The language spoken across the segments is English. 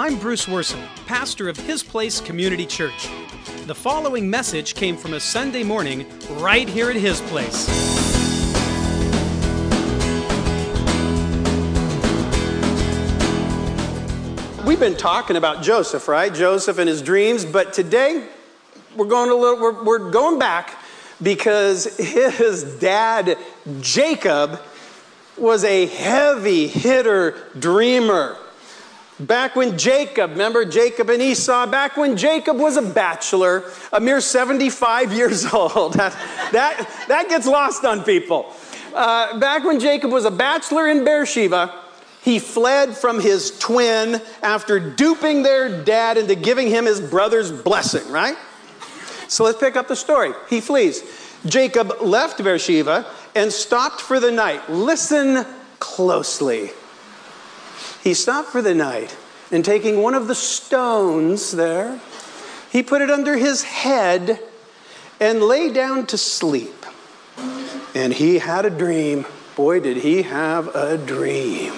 I'm Bruce Worson, pastor of His Place Community Church. The following message came from a Sunday morning right here at His Place. We've been talking about Joseph, right? Joseph and his dreams, but today we're going back because his dad, Jacob, was a heavy hitter dreamer. Back when Jacob, remember Jacob and Esau, back when Jacob was a bachelor, a mere 75 years old. That gets lost on people. Back when Jacob was a bachelor in Beersheba, he fled from his twin after duping their dad into giving him his brother's blessing, right? So let's pick up the story. He flees. Jacob left Beersheba and stopped for the night. Listen closely. He stopped for the night, and taking one of the stones there, he put it under his head and lay down to sleep. And he had a dream. Boy, did he have a dream.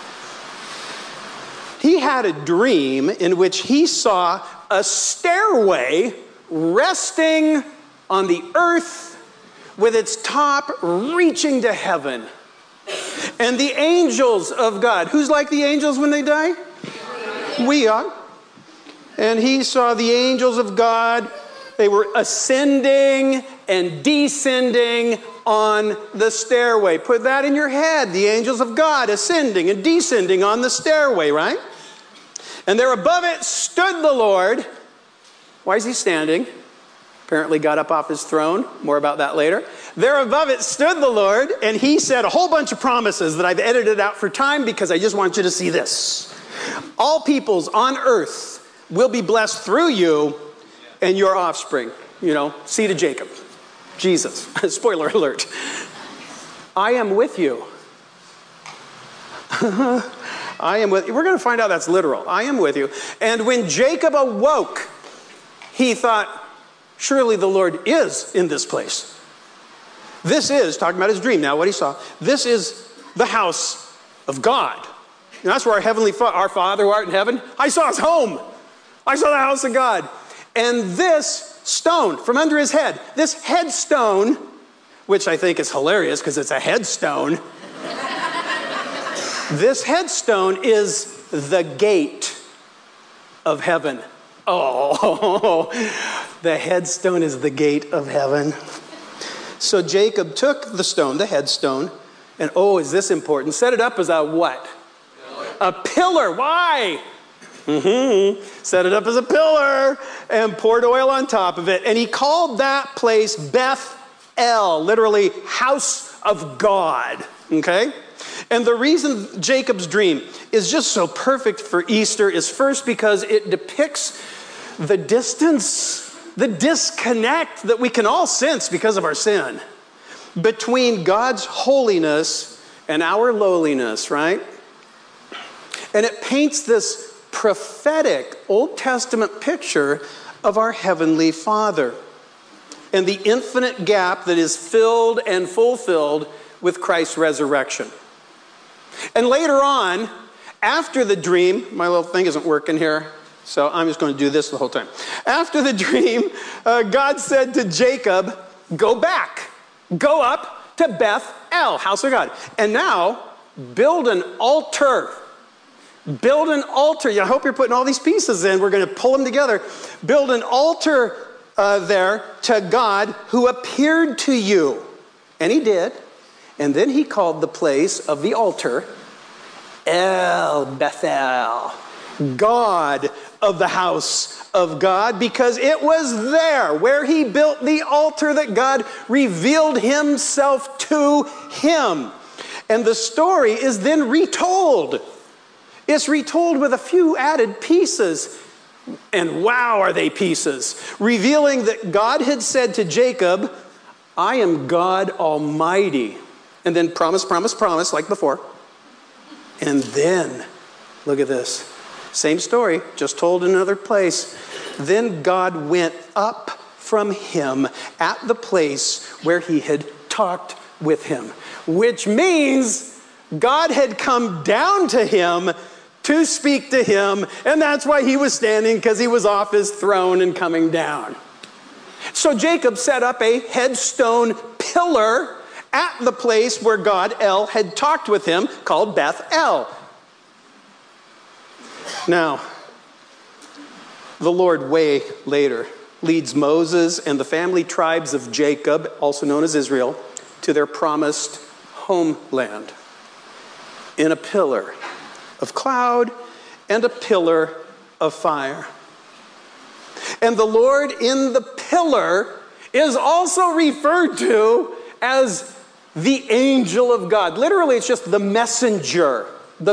He had a dream in which he saw a stairway resting on the earth with its top reaching to heaven. And the angels of God. Who's like the angels when they die? We are. And he saw the angels of God. They were ascending and descending on the stairway. Put that in your head. The angels of God ascending and descending on the stairway, right? And there above it stood the Lord. Why is he standing? Apparently got up off his throne. More about that later. There above it stood the Lord, and he said a whole bunch of promises that I've edited out for time because I just want you to see this. All peoples on earth will be blessed through you and your offspring. You know, seed of Jacob. Jesus. Spoiler alert. I am with you. I am with you. We're going to find out that's literal. I am with you. And when Jacob awoke, he thought, surely the Lord is in this place. This is, talking about his dream now, what he saw, this is the house of God. And that's where our Father who art in heaven, I saw his home. I saw the house of God. And this stone from under his head, this headstone, which I think is hilarious because it's a headstone. This headstone is the gate of heaven. Oh, the headstone is the gate of heaven. So Jacob took the stone, the headstone, and is this important? Set it up as a what? A pillar. Why? Set it up as a pillar and poured oil on top of it. And he called that place Beth El, literally house of God. Okay? And the reason Jacob's dream is just so perfect for Easter is first because it depicts the distance, the disconnect that we can all sense because of our sin between God's holiness and our lowliness, right? And it paints this prophetic Old Testament picture of our Heavenly Father and the infinite gap that is filled and fulfilled with Christ's resurrection. And later on, after the dream, my little thing isn't working here, so I'm just going to do this the whole time. After the dream, God said to Jacob, go back, go up to Beth El, house of God. And now, build an altar. Build an altar. I hope you're putting all these pieces in. We're going to pull them together. Build an altar there to God who appeared to you. And he did. And then he called the place of the altar El Bethel, God of the house of God, because it was there where he built the altar that God revealed himself to him. And the story is then retold. It's retold with a few added pieces. And wow, are they pieces. Revealing that God had said to Jacob, I am God Almighty. And then promise, like before. And then, look at this. Same story, just told in another place. Then God went up from him at the place where he had talked with him. Which means God had come down to him to speak to him, and that's why he was standing, because he was off his throne and coming down. So Jacob set up a headstone pillar at the place where God, El, had talked with him, called Beth El. Now, the Lord way later leads Moses and the family tribes of Jacob, also known as Israel, to their promised homeland in a pillar of cloud and a pillar of fire. And the Lord in the pillar is also referred to as the angel of God. Literally, it's just the messenger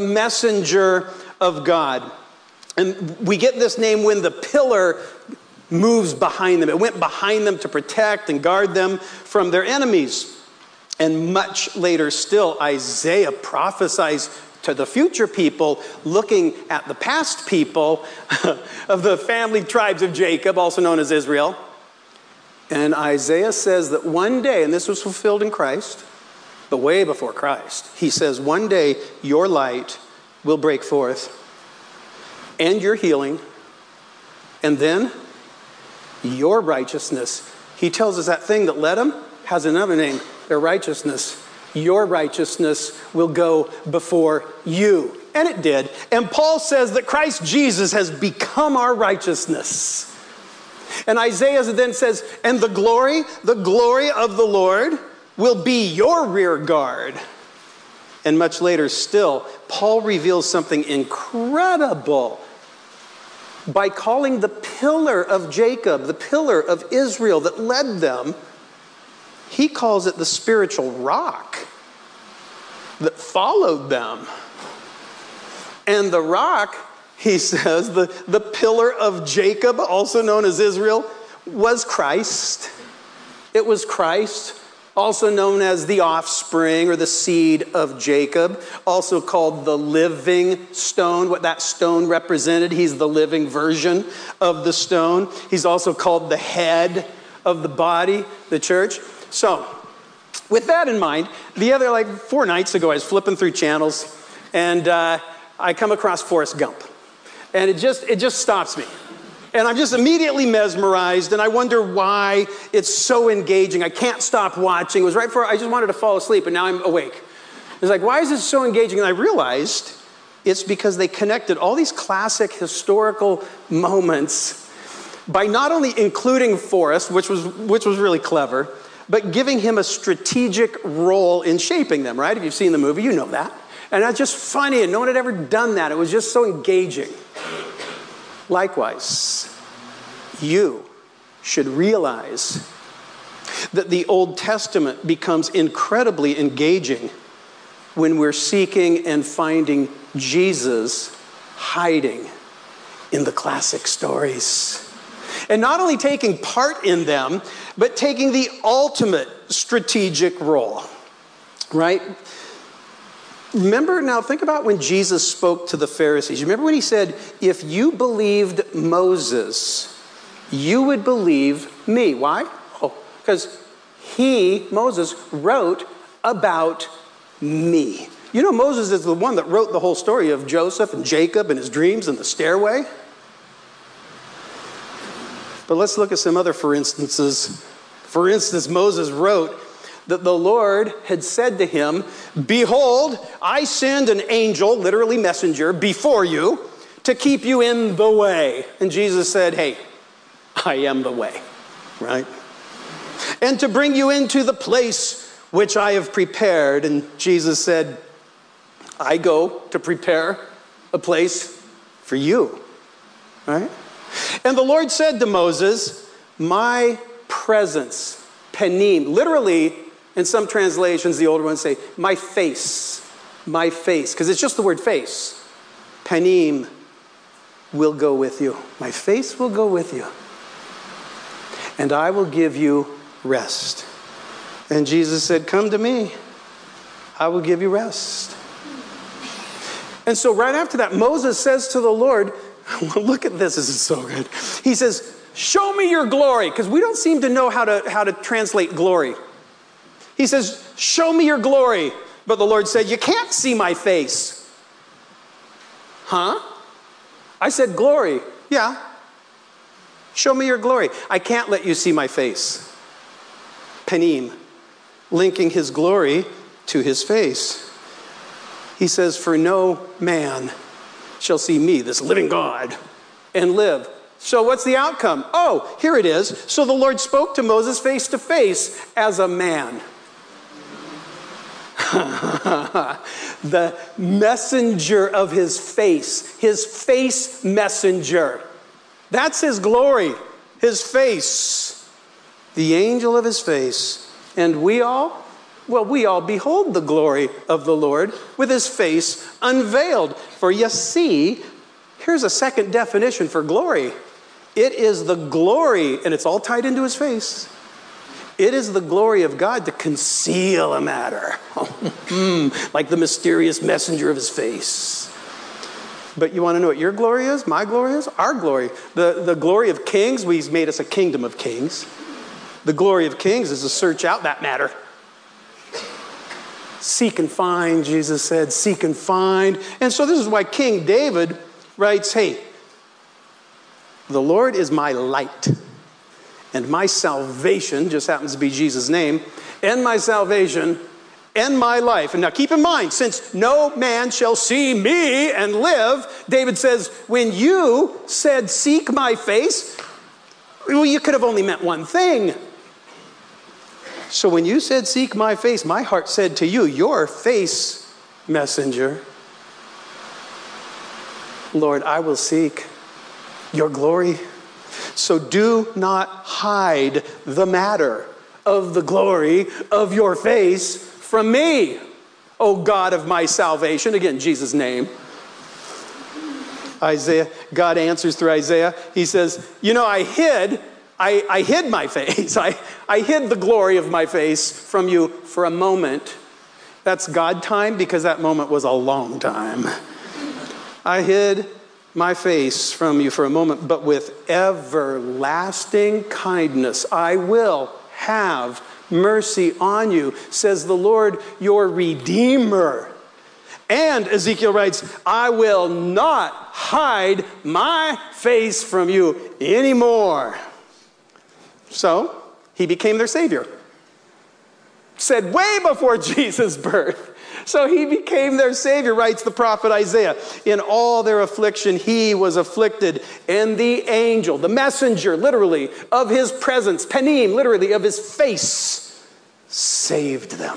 of God. And we get this name when the pillar moves behind them. It went behind them to protect and guard them from their enemies. And much later still, Isaiah prophesies to the future people, looking at the past people of the family tribes of Jacob, also known as Israel. And Isaiah says that one day, and this was fulfilled in Christ, but way before Christ, he says, one day your light will break forth and your healing, and then your righteousness. He tells us that thing that led him has another name, their righteousness. Your righteousness will go before you. And it did. And Paul says that Christ Jesus has become our righteousness. And Isaiah then says, and the glory of the Lord will be your rear guard. And much later still, Paul reveals something incredible by calling the pillar of Jacob, the pillar of Israel that led them, he calls it the spiritual rock that followed them. And the rock, he says, the pillar of Jacob, also known as Israel, was Christ. It was Christ, also known as the offspring or the seed of Jacob, also called the living stone, what that stone represented. He's the living version of the stone. He's also called the head of the body, the church. So, with that in mind, the other 4 nights ago, I was flipping through channels, and I come across Forrest Gump. And it just stops me. And I'm just immediately mesmerized, and I wonder why it's so engaging. I can't stop watching. It was right before I just wanted to fall asleep, and now I'm awake. It's like, why is this so engaging? And I realized it's because they connected all these classic historical moments by not only including Forrest, which was really clever, but giving him a strategic role in shaping them, right? If you've seen the movie, you know that. And that's just funny, and no one had ever done that. It was just so engaging. Likewise, you should realize that the Old Testament becomes incredibly engaging when we're seeking and finding Jesus hiding in the classic stories. And not only taking part in them, but taking the ultimate strategic role, right? Remember, now think about when Jesus spoke to the Pharisees. You remember when he said, if you believed Moses, you would believe me. Why? Oh, because Moses, wrote about me. You know, Moses is the one that wrote the whole story of Joseph and Jacob and his dreams and the stairway. But let's look at some other for instances. For instance, Moses wrote that the Lord had said to him, behold, I send an angel, literally messenger, before you to keep you in the way. And Jesus said, hey, I am the way, right? And to bring you into the place which I have prepared. And Jesus said, I go to prepare a place for you, right? And the Lord said to Moses, my presence, panim, literally, in some translations, the older ones say, my face, because it's just the word face. Panim will go with you. My face will go with you. And I will give you rest. And Jesus said, come to me. I will give you rest. And so right after that, Moses says to the Lord, look at this is so good. He says, show me your glory, because we don't seem to know how to translate glory. He says, show me your glory. But the Lord said, you can't see my face. Huh? I said glory. Yeah. Show me your glory. I can't let you see my face. Panim, linking his glory to his face. He says, for no man shall see me, this living God, and live. So what's the outcome? Oh, here it is. So the Lord spoke to Moses face to face as a man. The messenger of his face messenger. That's his glory, his face, the angel of his face. And we all behold the glory of the Lord with his face unveiled. For you see, here's a second definition for glory. It is the glory, and it's all tied into his face. It is the glory of God to conceal a matter, like the mysterious messenger of his face. But you want to know what your glory is? My glory is? Our glory. The glory of kings, he's made us a kingdom of kings. The glory of kings is to search out that matter. Seek and find, Jesus said, seek and find. And so this is why King David writes, hey, the Lord is my light, and my salvation, just happens to be Jesus' name, and my salvation, and my life. And now keep in mind, since no man shall see me and live, David says, when you said, seek my face, well, you could have only meant one thing. So when you said, seek my face, my heart said to you, your face, messenger, Lord, I will seek your glory. So do not hide the matter of the glory of your face from me, O God of my salvation. Again, Jesus' name. Isaiah, God answers through Isaiah. He says, you know, I hid my face. I hid the glory of my face from you for a moment. That's God time because that moment was a long time. I hid my face from you for a moment, but with everlasting kindness I will have mercy on you, says the Lord, your Redeemer. And Ezekiel writes, I will not hide my face from you anymore. So he became their Savior. Said way before Jesus' birth. So he became their Savior, writes the prophet Isaiah. In all their affliction, he was afflicted. And the angel, the messenger, literally, of his presence, panim, literally, of his face, saved them.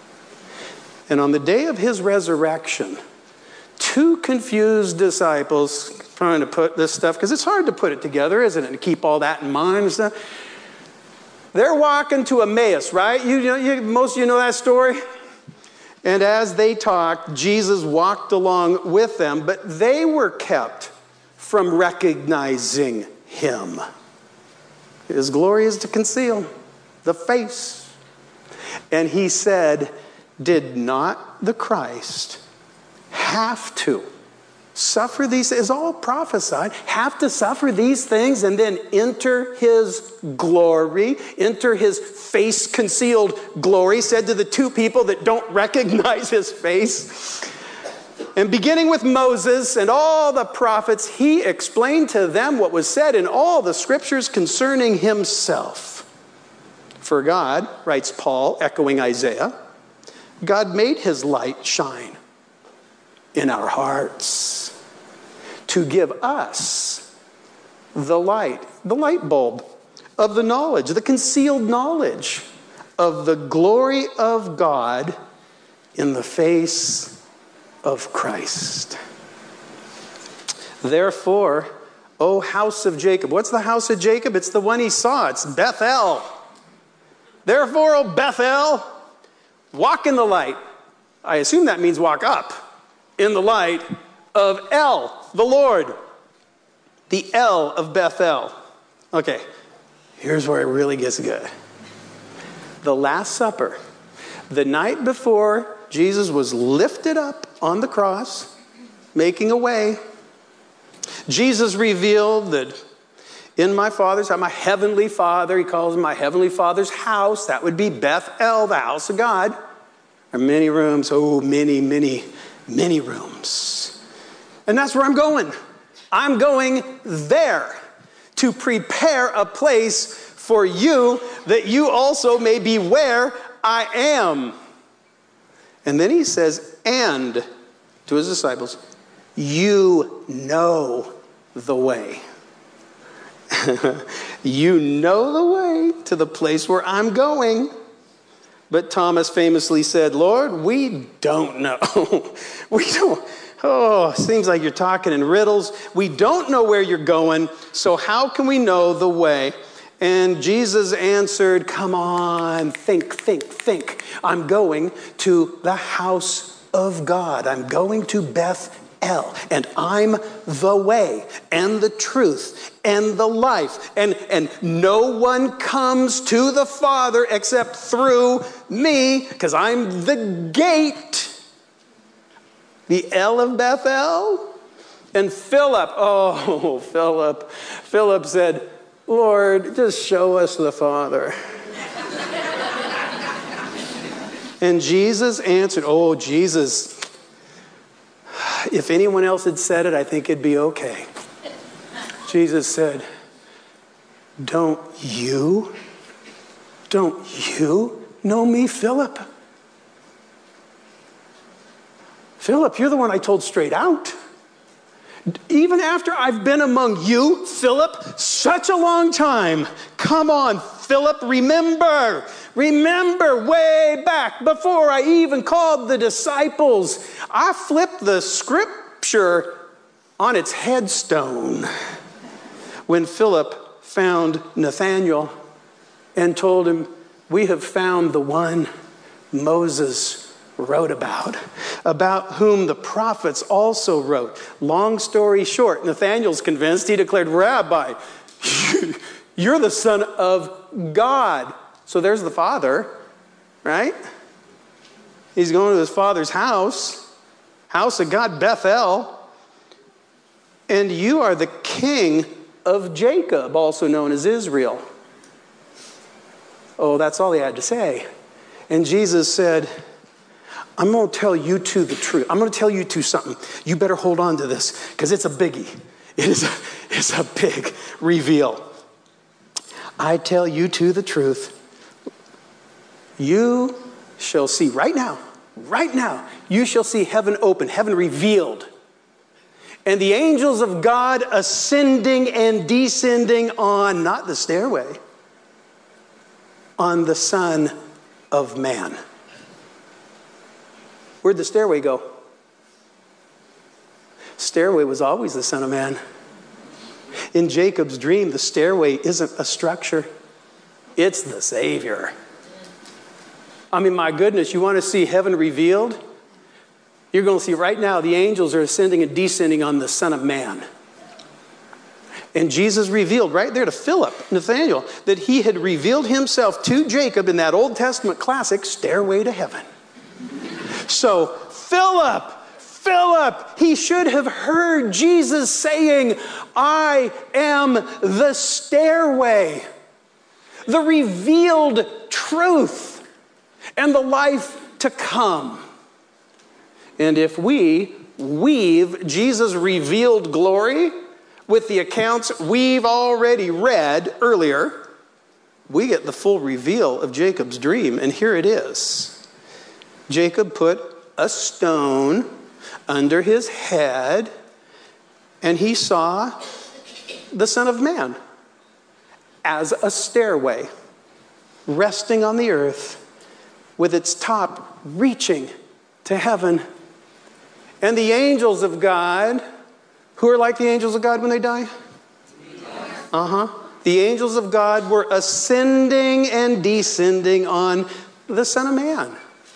And on the day of his resurrection, two confused disciples, trying to put this stuff, because it's hard to put it together, isn't it? To keep all that in mind and stuff. They're walking to Emmaus, right? Most of you know that story. And as they talked, Jesus walked along with them, but they were kept from recognizing him. His glory is to conceal the face. And he said, did not the Christ have to suffer these, is all prophesied, have to suffer these things and then enter his glory, enter his face concealed glory, said to the two people that don't recognize his face. And beginning with Moses and all the prophets, he explained to them what was said in all the scriptures concerning himself. For God, writes Paul, echoing Isaiah, God made his light shine in our hearts to give us the light bulb of the knowledge, the concealed knowledge of the glory of God in the face of Christ. Therefore, O house of Jacob. What's the house of Jacob? It's the one he saw. It's Bethel. Therefore, O Bethel, walk in the light. I assume that means walk up in the light of El, the Lord. The El of Bethel. Okay, here's where it really gets good. The Last Supper, the night before Jesus was lifted up on the cross, making a way, Jesus revealed that in my Father's house, my heavenly Father, he calls it my heavenly Father's house, that would be Bethel, the house of God. There are many rooms, many rooms. And that's where I'm going. I'm going there to prepare a place for you that you also may be where I am. And then he says, and to his disciples, you know the way. You know the way to the place where I'm going. But Thomas famously said, Lord, we don't know. We don't. Oh, seems like you're talking in riddles. We don't know where you're going, so how can we know the way? And Jesus answered, come on, think. I'm going to the house of God. I'm going to Bethel, and I'm the way and the truth and the life. And no one comes to the Father except through me, because I'm the gate. The El of Bethel. And Philip said, Lord, just show us the Father. And Jesus answered, Jesus, if anyone else had said it, I think it'd be okay. Jesus said, don't you know me, Philip? Philip, you're the one I told straight out. Even after I've been among you, Philip, such a long time. Come on, Philip, remember way back before I even called the disciples. I flipped the scripture on its headstone when Philip found Nathanael and told him, we have found the one Moses wrote about whom the prophets also wrote. Long story short, Nathanael's convinced. He declared, Rabbi, you're the Son of God. So there's the Father, right? He's going to his Father's house of God, Bethel. And you are the King of Jacob, also known as Israel. Oh, that's all he had to say. And Jesus said, I'm going to tell you two the truth. I'm going to tell you two something. You better hold on to this, because it's a biggie. It's a big reveal. I tell you two the truth. You shall see right now, you shall see heaven open, heaven revealed. And the angels of God ascending and descending on, not the stairway, on the Son of Man. Where'd the stairway go? Stairway was always the Son of Man. In Jacob's dream, the stairway isn't a structure. It's the Savior. I mean, my goodness, you want to see heaven revealed? You're going to see right now the angels are ascending and descending on the Son of Man. And Jesus revealed right there to Philip, Nathanael, that he had revealed himself to Jacob in that Old Testament classic, Stairway to Heaven. So, Philip, he should have heard Jesus saying, I am the stairway, the revealed truth, and the life to come. And if we weave Jesus' revealed glory with the accounts we've already read earlier, we get the full reveal of Jacob's dream. And here it is. Jacob put a stone under his head, and he saw the Son of Man as a stairway resting on the earth with its top reaching to heaven. And the angels of God, who are like the angels of God when they die? The angels of God were ascending and descending on the Son of Man.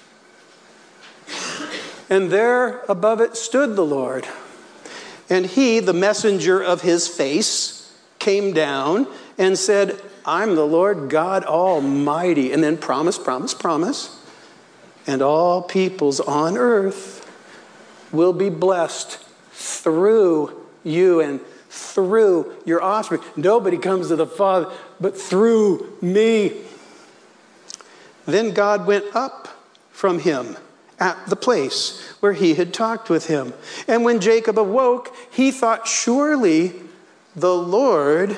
And there above it stood the Lord. And he, the messenger of his face, came down and said, I'm the Lord God Almighty. And then promise. And all peoples on earth will be blessed through you and through your offspring. Nobody comes to the Father but through me. Then God went up from him at the place where he had talked with him. And when Jacob awoke, he thought, surely the Lord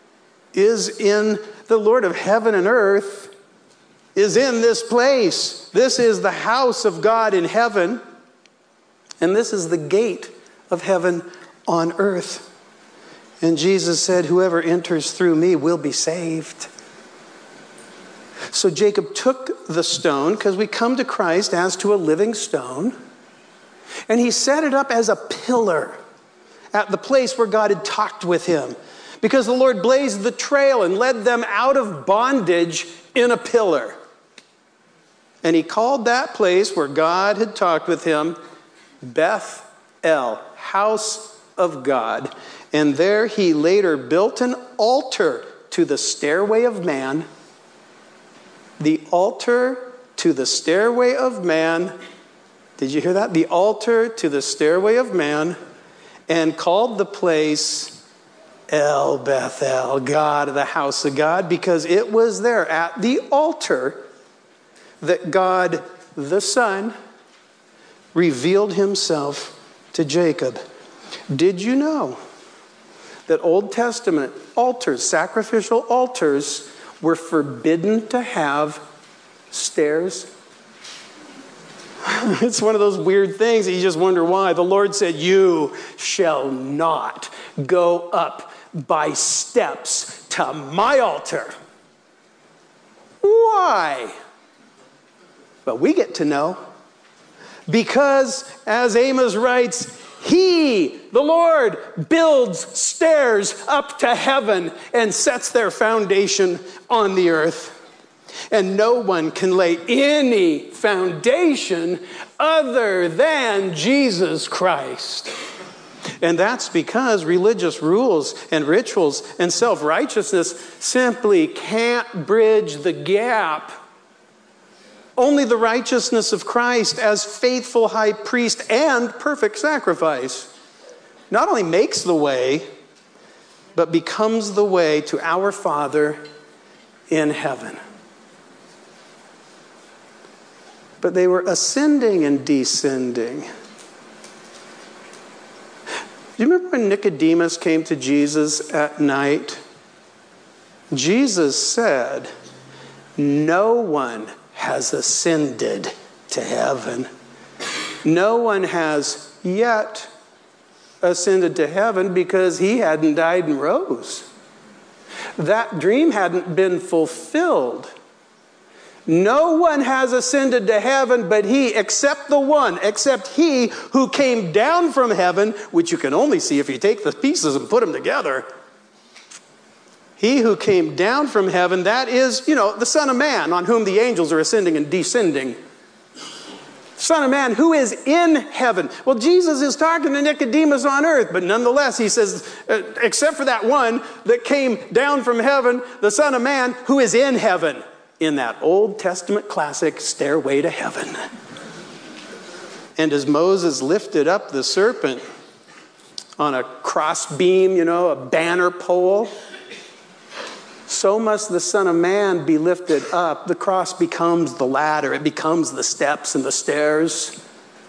the Lord of heaven and earth is in this place. This is the house of God in heaven, and this is the gate of heaven on earth. And Jesus said, whoever enters through me will be saved. So Jacob took the stone, because we come to Christ as to a living stone, and he set it up as a pillar at the place where God had talked with him, because the Lord blazed the trail and led them out of bondage in a pillar. And he called that place where God had talked with him Beth El, house of God. And there he later built an altar to the stairway of man. The altar to the stairway of man. Did you hear that? The altar to the stairway of man. And called the place El Bethel, God, the house of God, because it was there at the altar that God the Son revealed himself to Jacob. Did you know that Old Testament altars, sacrificial altars, were forbidden to have stairs? It's one of those weird things that you just wonder why. The Lord said, you shall not go up by steps to my altar. Why? But we get to know. Because, as Amos writes, he, the Lord, builds stairs up to heaven and sets their foundation on the earth. And no one can lay any foundation other than Jesus Christ. And that's because religious rules and rituals and self-righteousness simply can't bridge the gap. Only the righteousness of Christ as faithful high priest and perfect sacrifice not only makes the way, but becomes the way to our Father in heaven. But they were ascending and descending. Do you remember when Nicodemus came to Jesus at night? Jesus said, no one has ascended to heaven. No one has yet ascended to heaven because he hadn't died and rose. That dream hadn't been fulfilled. No one has ascended to heaven but he, except he who came down from heaven, which you can only see if you take the pieces and put them together. He who came down from heaven, that is, the Son of Man, on whom the angels are ascending and descending. Son of Man, who is in heaven. Well, Jesus is talking to Nicodemus on earth, but nonetheless, he says, except for that one that came down from heaven, the Son of Man, who is in heaven, in that Old Testament classic, Stairway to Heaven. And as Moses lifted up the serpent on a cross beam, a banner pole, so must the Son of Man be lifted up. The cross becomes the ladder. It becomes the steps and the stairs.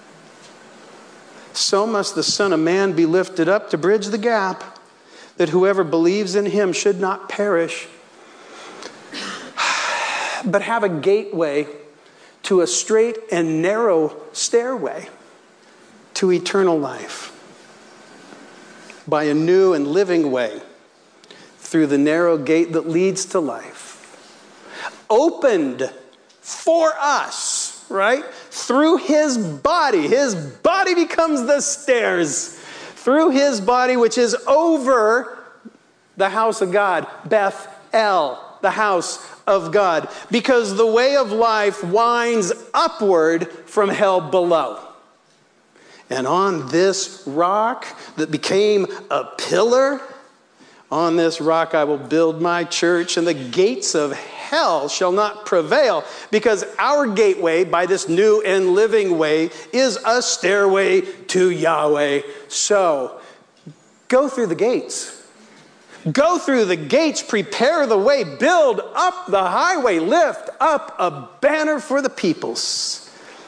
So must the Son of Man be lifted up to bridge the gap, that whoever believes in him should not perish, but have a gateway to a straight and narrow stairway to eternal life by a new and living way through the narrow gate that leads to life, opened for us, right? Through his body. His body becomes the stairs. Through his body, which is over the house of God, Beth El, the house of God, because the way of life winds upward from hell below. And on this rock that became a pillar, on this rock I will build my church, and the gates of hell shall not prevail, because our gateway by this new and living way is a stairway to Yahweh. So go through the gates. Go through the gates, prepare the way, build up the highway, lift up a banner for the peoples.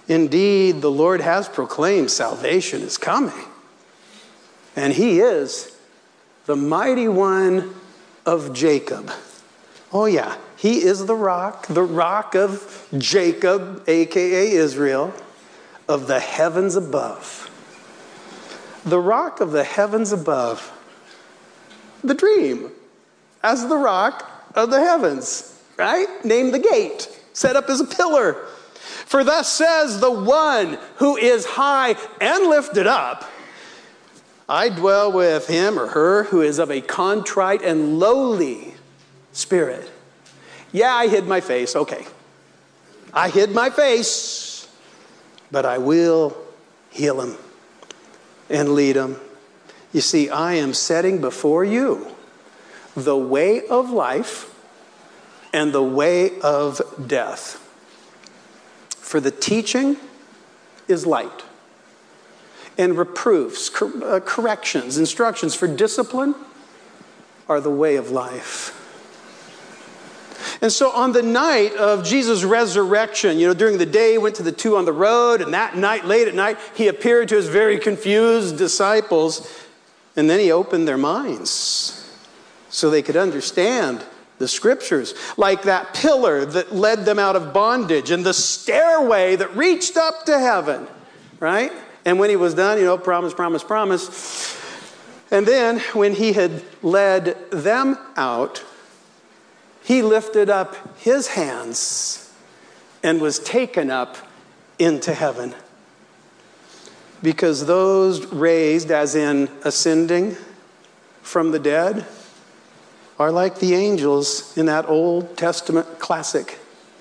Indeed, the Lord has proclaimed salvation is coming. And he is the mighty one of Jacob. Oh yeah, he is the rock of Jacob, a.k.a. Israel, of the heavens above. The rock of the heavens above. The dream as the rock of the heavens, right? Named the gate, set up as a pillar. For thus says the one who is high and lifted up, I dwell with him or her who is of a contrite and lowly spirit. Yeah, I hid my face. Okay. I hid my face, but I will heal him and lead him. You see, I am setting before you the way of life and the way of death. For the teaching is light, and reproofs, corrections, instructions for discipline are the way of life. And so on the night of Jesus' resurrection, during the day he went to the two on the road, and that night, late at night, he appeared to his very confused disciples, and then he opened their minds so they could understand the scriptures, like that pillar that led them out of bondage and the stairway that reached up to heaven, right? And when he was done, promise, promise, promise. And then when he had led them out, he lifted up his hands and was taken up into heaven. Because those raised, as in ascending from the dead, are like the angels in that Old Testament classic.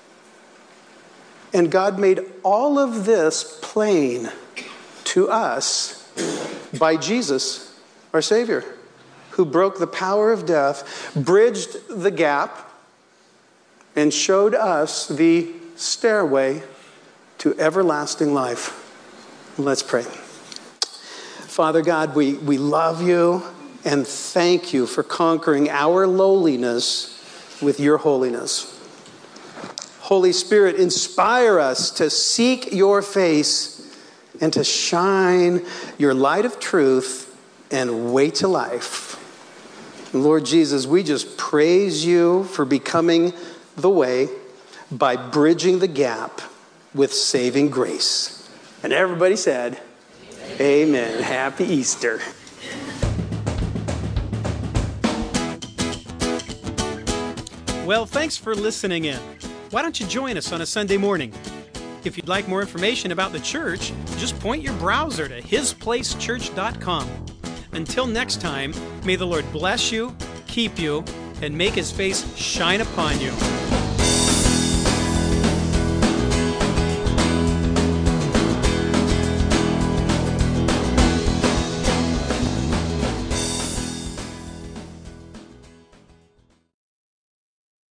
And God made all of this plain to us by Jesus, our Savior, who broke the power of death, bridged the gap, and showed us the stairway to everlasting life. Let's pray. Father God, we love you. And thank you for conquering our lowliness with your holiness. Holy Spirit, inspire us to seek your face and to shine your light of truth and way to life. Lord Jesus, we just praise you for becoming the way by bridging the gap with saving grace. And everybody said, Amen. Happy Easter. Well, thanks for listening in. Why don't you join us on a Sunday morning? If you'd like more information about the church, just point your browser to hisplacechurch.com. Until next time, may the Lord bless you, keep you, and make his face shine upon you.